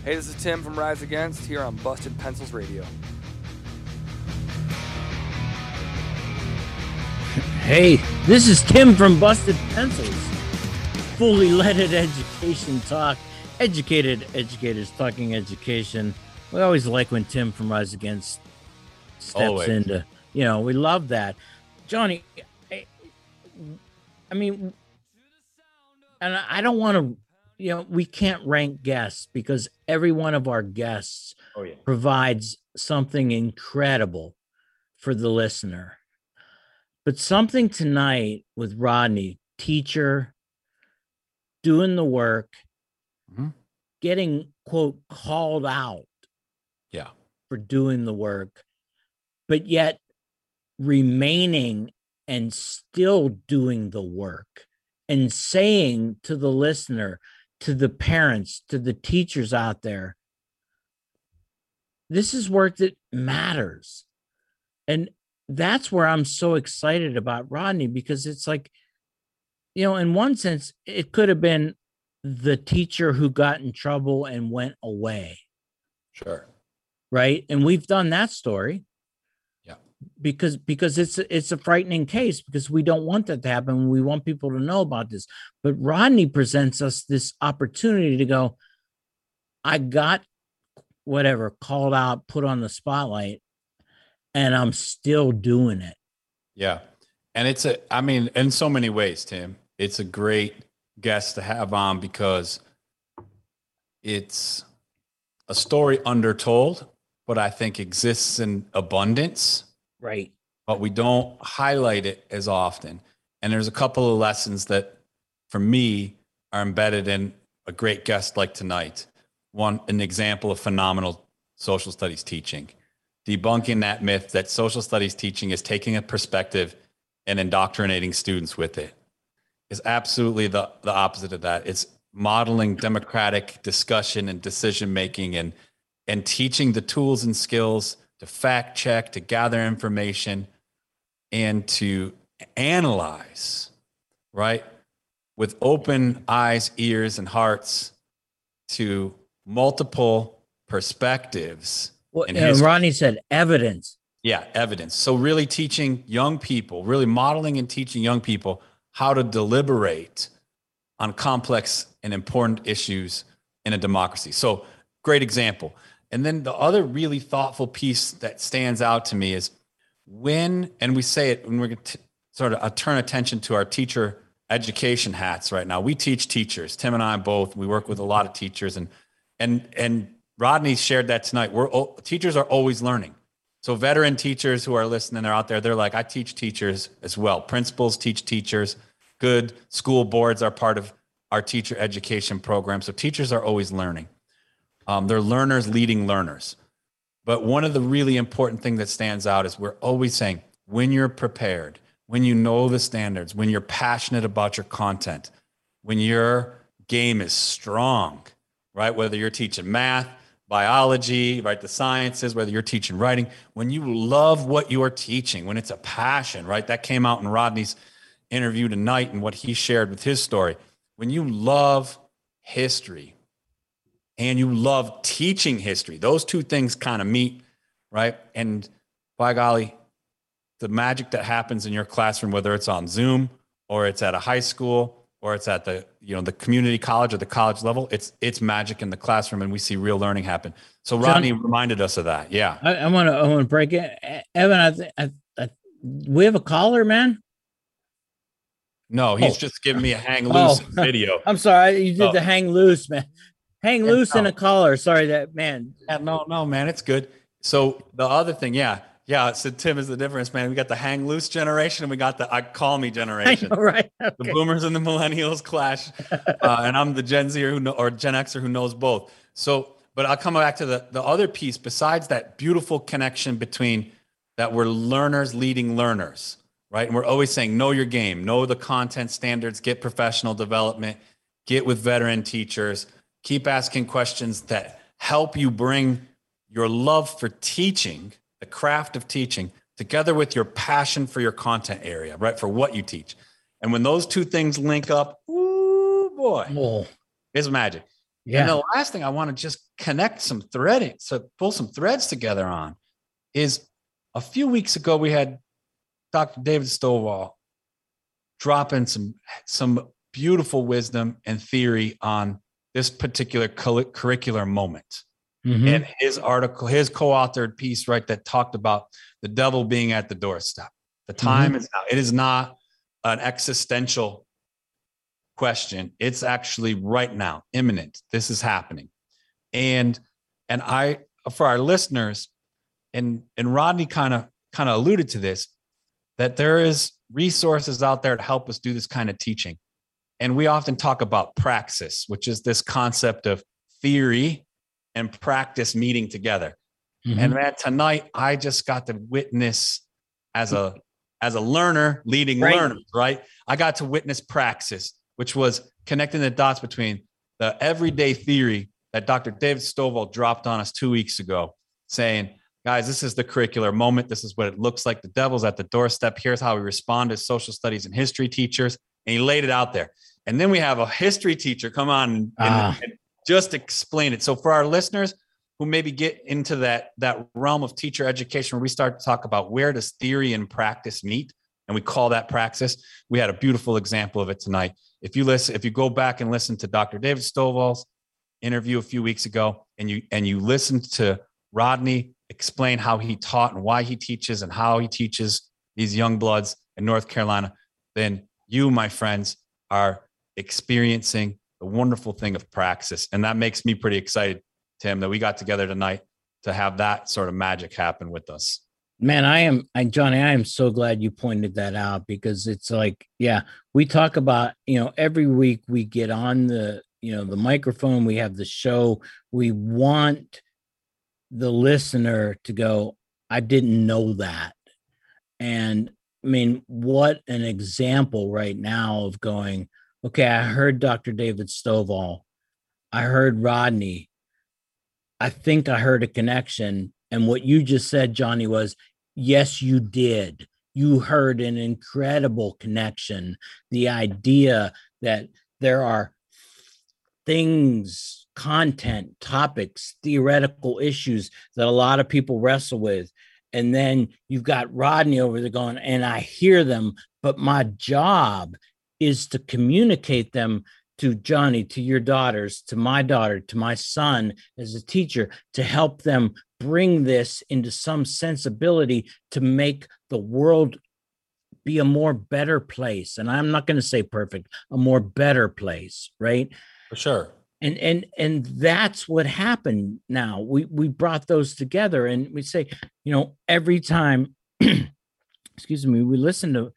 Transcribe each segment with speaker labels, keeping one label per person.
Speaker 1: Hey, this is Tim from Rise Against here on Busted Pencils Radio.
Speaker 2: Hey, this is Tim from Busted Pencils. Fully leaded education talk. Educated educators talking education. We always like when Tim from Rise Against steps into, we love that. Johnny, I mean, and I don't want to, we can't rank guests because every one of our guests provides something incredible for the listener. But something tonight with Rodney, teacher, doing the work, getting, quote, called out for doing the work, but yet remaining and still doing the work and saying to the listener, to the parents, to the teachers out there, this is work that matters. And that's where I'm so excited about Rodney, because it's like, in one sense, it could have been the teacher who got in trouble and went away.
Speaker 3: Sure.
Speaker 2: Right. And we've done that story.
Speaker 3: Yeah.
Speaker 2: Because it's a frightening case, because we don't want that to happen. We want people to know about this. But Rodney presents us this opportunity to go, I got whatever called out, put on the spotlight, and I'm still doing it.
Speaker 3: Yeah. And in so many ways, Tim, it's a great guest to have on because it's a story undertold, but I think exists in abundance.
Speaker 2: Right.
Speaker 3: But we don't highlight it as often. And there's a couple of lessons that, for me, are embedded in a great guest like tonight. One, an example of phenomenal social studies teaching. Debunking that myth that social studies teaching is taking a perspective and indoctrinating students with it is absolutely the opposite of that. It's modeling democratic discussion and decision-making and teaching the tools and skills to fact check, to gather information, and to analyze, right? With open eyes, ears, and hearts to multiple perspectives.
Speaker 2: Well, and Rodney said evidence.
Speaker 3: Yeah, evidence. So really teaching young people, really modeling and teaching young people how to deliberate on complex and important issues in a democracy. So great example. And then the other really thoughtful piece that stands out to me is when we say it, when we're going to sort of turn attention to our teacher education hats right now. We teach teachers, Tim and I both. We work with a lot of teachers, and Rodney shared that tonight. Teachers are always learning. So veteran teachers who are listening, they're out there, they're like, I teach teachers as well. Principals teach teachers. Good school boards are part of our teacher education program. So teachers are always learning. They're learners leading learners. But one of the really important things that stands out is we're always saying, when you're prepared, when you know the standards, when you're passionate about your content, when your game is strong, right? Whether you're teaching math, biology, right? The sciences, whether you're teaching writing, when you love what you are teaching, when it's a passion, right? That came out in Rodney's interview tonight and what he shared with his story. When you love history and you love teaching history, those two things kind of meet, right? And by golly, the magic that happens in your classroom, whether it's on Zoom or it's at a high school or it's at the community college or the college level, it's magic in the classroom, and we see real learning happen. So Rodney reminded us of that. Yeah.
Speaker 2: I want to break it. Evan, we have a caller, man.
Speaker 3: No, he's just giving me a hang loose video.
Speaker 2: I'm sorry. You did the hang loose, man. Hang loose in a caller. Sorry, that man.
Speaker 3: Yeah, no, man, it's good. So the other thing, yeah. So Tim is the difference, man. We got the hang loose generation and we got the I call me generation.
Speaker 2: Right. Okay.
Speaker 3: The boomers and the millennials clash. And I'm the Gen Zer or Gen Xer who knows both. So, but I'll come back to the other piece besides that beautiful connection between that we're learners leading learners, right? And we're always saying, know your game, know the content standards, get professional development, get with veteran teachers, keep asking questions that help you bring your love for teaching, the craft of teaching, together with your passion for your content area, right? For what you teach. And when those two things link up, ooh, boy, it's magic.
Speaker 2: Yeah.
Speaker 3: And the last thing I want to just connect some threading, so pull some threads together on, is a few weeks ago we had Dr. David Stovall dropping some beautiful wisdom and theory on this particular curricular moment.
Speaker 2: Mm-hmm.
Speaker 3: And his article, his co-authored piece, right, that talked about the devil being at the doorstep. The time is now. It is not an existential question. It's actually right now, imminent. This is happening. And I, for our listeners, and Rodney kind of alluded to this, that there is resources out there to help us do this kind of teaching. And we often talk about praxis, which is this concept of theory and practice meeting together. Mm-hmm. And man, tonight I just got to witness as a learner leading learners, right? I got to witness praxis, which was connecting the dots between the everyday theory that Dr. David Stovall dropped on us 2 weeks ago, saying, guys, this is the curricular moment. This is what it looks like. The devil's at the doorstep. Here's how we respond as social studies and history teachers. And he laid it out there. And then we have a history teacher come on and just explain it. So for our listeners who maybe get into that realm of teacher education, where we start to talk about where does theory and practice meet, and we call that praxis, we had a beautiful example of it tonight. If you go back and listen to Dr. David Stovall's interview a few weeks ago, and you listen to Rodney explain how he taught and why he teaches and how he teaches these young bloods in North Carolina, then you, my friends, are experiencing the wonderful thing of praxis. And that makes me pretty excited, Tim, that we got together tonight to have that sort of magic happen with us.
Speaker 2: Man, Johnny, I am so glad you pointed that out, because it's like, yeah, we talk about, every week we get on the microphone, we have the show, we want the listener to go, I didn't know that. And I mean, what an example right now of going, okay, I heard Dr. David Stovall, I heard Rodney, I think I heard a connection. And what you just said, Johnny, was, yes, you did. You heard an incredible connection. The idea that there are things, content, topics, theoretical issues that a lot of people wrestle with. And then you've got Rodney over there going, and I hear them, but my job is to communicate them to Johnny, to your daughters, to my daughter, to my son as a teacher, to help them bring this into some sensibility to make the world be a more better place. And I'm not going to say perfect, a more better place, right?
Speaker 3: For sure.
Speaker 2: And that's what happened now. We brought those together, and we say, every time, excuse me, we listen to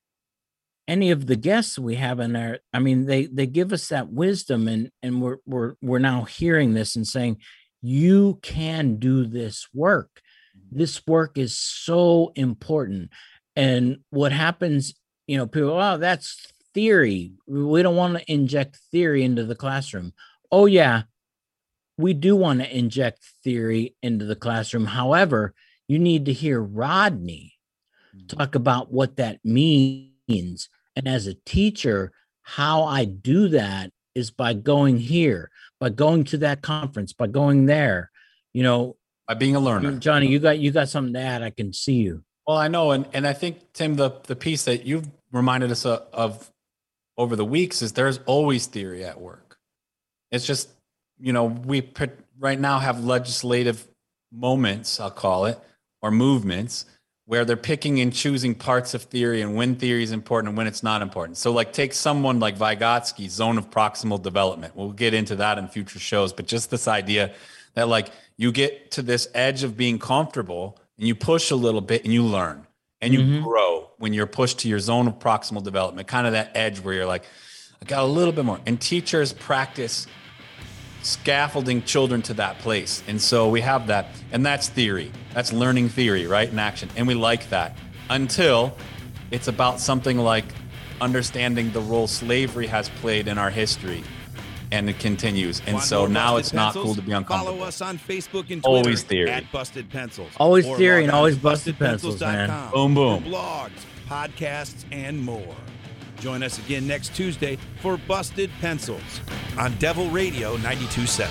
Speaker 2: any of the guests we have in there, I mean, they give us that wisdom, and we're now hearing this and saying, you can do this work. This work is so important. And what happens, people, oh, that's theory. We don't want to inject theory into the classroom. Oh, yeah, we do want to inject theory into the classroom. However, you need to hear Rodney talk about what that means. And as a teacher, how I do that is by going here, by going to that conference, by going there,
Speaker 3: by being a learner.
Speaker 2: Johnny, you got something to add. I can see you.
Speaker 3: Well, I know. And I think, Tim, the piece that you've reminded us of over the weeks is there's always theory at work. It's just, we right now have legislative moments, I'll call it, or movements, where they're picking and choosing parts of theory and when theory is important and when it's not important. So like take someone like Vygotsky's zone of proximal development. We'll get into that in future shows, but just this idea that like you get to this edge of being comfortable and you push a little bit and you learn and you grow when you're pushed to your zone of proximal development, kind of that edge where you're like, I got a little bit more. And teachers practice scaffolding children to that place. And so we have that, and that's theory. That's learning theory, right? In action. And we like that until it's about something like understanding the role slavery has played in our history. And it continues. And so now it's not cool to be uncomfortable.
Speaker 4: Follow us on Facebook and Twitter
Speaker 3: always theory.
Speaker 4: at Busted Pencils.
Speaker 2: Always theory and always busted pencils, man.
Speaker 3: Boom, boom.
Speaker 4: Blogs, podcasts, and more. Join us again next Tuesday for Busted Pencils on Devil Radio 92.7.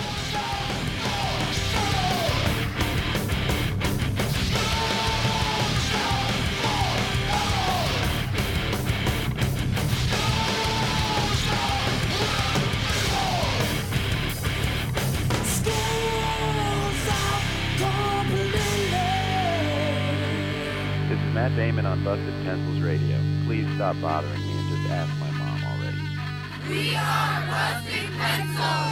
Speaker 5: Matt Damon on Busted Pencils Radio. Please stop bothering me and just ask my mom already.
Speaker 6: We are Busted Pencils!